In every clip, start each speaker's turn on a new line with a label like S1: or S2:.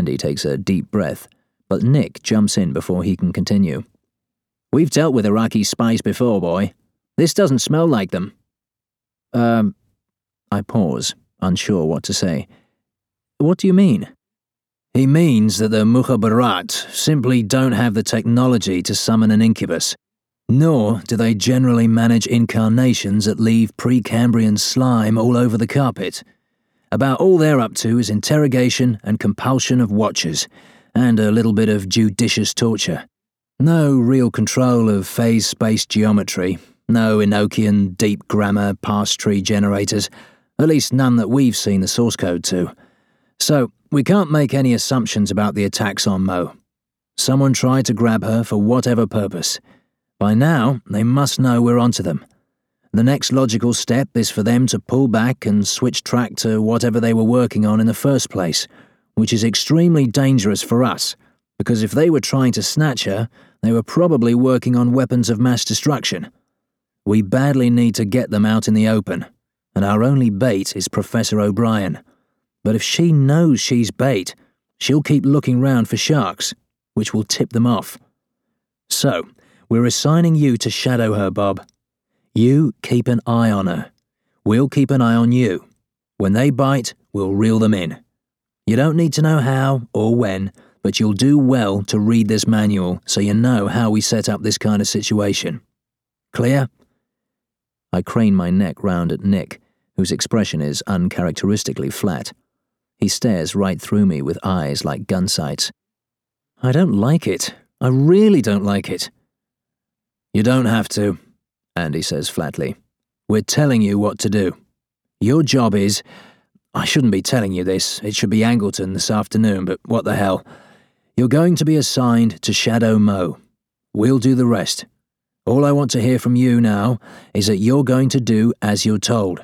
S1: Andy takes a deep breath, but Nick jumps in before he can continue. We've dealt with Iraqi spies before, boy. This doesn't smell like them. I pause, unsure what to say. What do you mean? He means that the Mukhabarat simply don't have the technology to summon an incubus, nor do they generally manage incarnations that leave Precambrian slime all over the carpet. About all they're up to is interrogation and compulsion of watchers, and a little bit of judicious torture. No real control of phase-space geometry, no Enochian deep grammar parse tree generators, at least none that we've seen the source code to. So, we can't make any assumptions about the attacks on Mo. Someone tried to grab her for whatever purpose. By now, they must know we're onto them. The next logical step is for them to pull back and switch track to whatever they were working on in the first place, which is extremely dangerous for us, because if they were trying to snatch her, they were probably working on weapons of mass destruction. We badly need to get them out in the open, and our only bait is Professor O'Brien. But if she knows she's bait, she'll keep looking round for sharks, which will tip them off. So, we're assigning you to shadow her, Bob. You keep an eye on her. We'll keep an eye on you. When they bite, we'll reel them in. You don't need to know how or when, but you'll do well to read this manual so you know how we set up this kind of situation. Clear? I crane my neck round at Nick, whose expression is uncharacteristically flat. He stares right through me with eyes like gun sights. I don't like it. I really don't like it. You don't have to, Andy says flatly. We're telling you what to do. Your job is... I shouldn't be telling you this. It should be Angleton this afternoon, but what the hell. You're going to be assigned to shadow Mo. We'll do the rest. All I want to hear from you now is that you're going to do as you're told.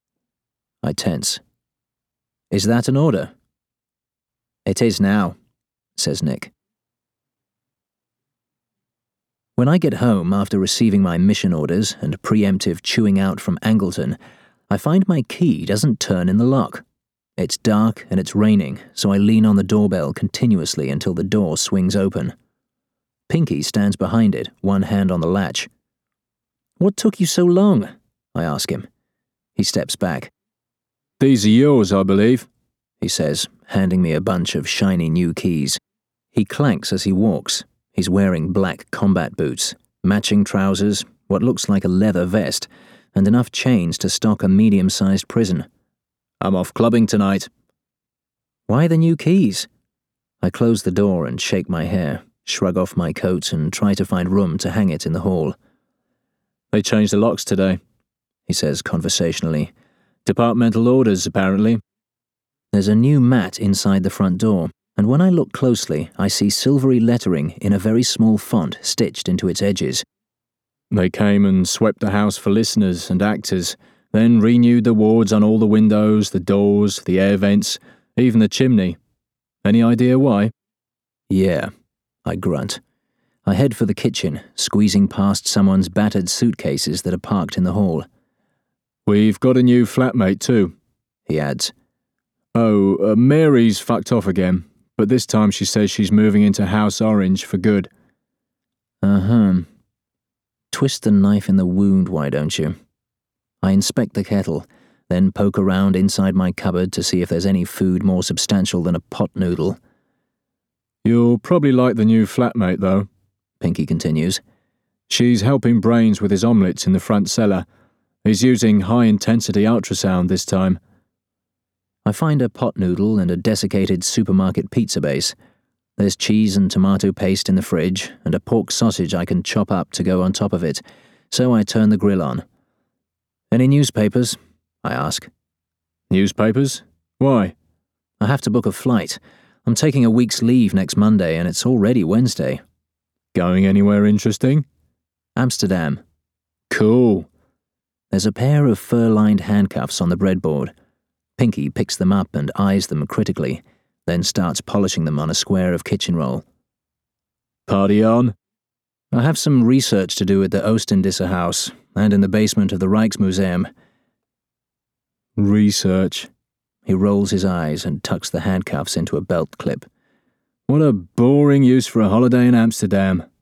S1: I tense. Is that an order? It is now, says Nick. When I get home after receiving my mission orders and preemptive chewing out from Angleton, I find my key doesn't turn in the lock. It's dark and it's raining, so I lean on the doorbell continuously until the door swings open. Pinky stands behind it, one hand on the latch. What took you so long? I ask him. He steps back. These are yours, I believe, he says, handing me a bunch of shiny new keys. He clanks as he walks. He's wearing black combat boots, matching trousers, what looks like a leather vest, and enough chains to stock a medium-sized prison. I'm off clubbing tonight. Why the new keys? I close the door and shake my hair, shrug off my coat and try to find room to hang it in the hall. They changed the locks today, he says conversationally. Departmental orders, apparently. There's a new mat inside the front door, and when I look closely, I see silvery lettering in a very small font stitched into its edges. They came and swept the house for listeners and actors, then renewed the wards on all the windows, the doors, the air vents, even the chimney. Any idea why? Yeah, I grunt. I head for the kitchen, squeezing past someone's battered suitcases that are parked in the hall. We've got a new flatmate too, he adds. Oh, Mary's fucked off again, but this time she says she's moving into House Orange for good. Twist the knife in the wound, why don't you? I inspect the kettle, then poke around inside my cupboard to see if there's any food more substantial than a pot noodle. You'll probably like the new flatmate, though, Pinky continues. She's helping Brains with his omelettes in the front cellar. He's using high-intensity ultrasound this time. I find a pot noodle and a desiccated supermarket pizza base. There's cheese and tomato paste in the fridge, and a pork sausage I can chop up to go on top of it, so I turn the grill on. Any newspapers? I ask. Newspapers? Why? I have to book a flight. I'm taking a week's leave next Monday, and it's already Wednesday. Going anywhere interesting? Amsterdam. Cool. There's a pair of fur-lined handcuffs on the breadboard. Pinky picks them up and eyes them critically, then starts polishing them on a square of kitchen roll. Party on? I have some research to do at the Oostendisse house, and in the basement of the Rijksmuseum. Research? He rolls his eyes and tucks the handcuffs into a belt clip.
S2: What a boring use for a holiday in Amsterdam.